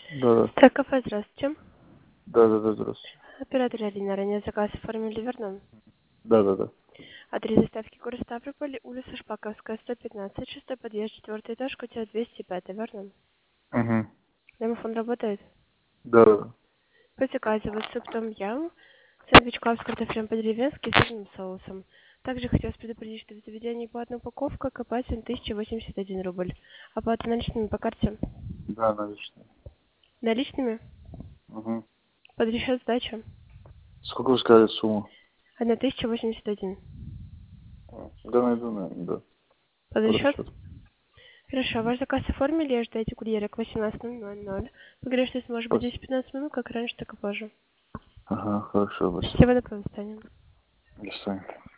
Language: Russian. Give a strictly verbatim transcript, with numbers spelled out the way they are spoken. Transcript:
Да, да. Так, кафе, здравствуйте. Да, да, да, здравствуйте. Оператор Алина, ранее заказ оформили, верно? Да, да, да. Адрес доставки город Ставрополь, улица Шпаковская, сто пятнадцать, шестой подъезд, четвертый этаж, квартира двести пять, верно? Угу. Домофон работает? Да, да, да. По заказу вот суп том ям, сэндвич клаб с картофелем по-деревенски и сырным соусом. Также хотелось предупредить, что в заведении платная упаковка, копатель тысяча восемьдесят один рубль. Оплата наличными по карте? Да, наличные. Наличными? Угу. Под счет сдача? Сколько вы сказали сумму? тысяча восемьдесят один. А, Да, найду, наверное, да. Под Под расчет? расчет. Хорошо, ваш заказ оформили, ожидайте курьера к восемнадцати ноль-ноль. Поговорим, что может быть Спасибо. десять-пятнадцать минут, как раньше, так и позже. Ага, хорошо, спасибо. Всего доброго, до свидания. До свидания.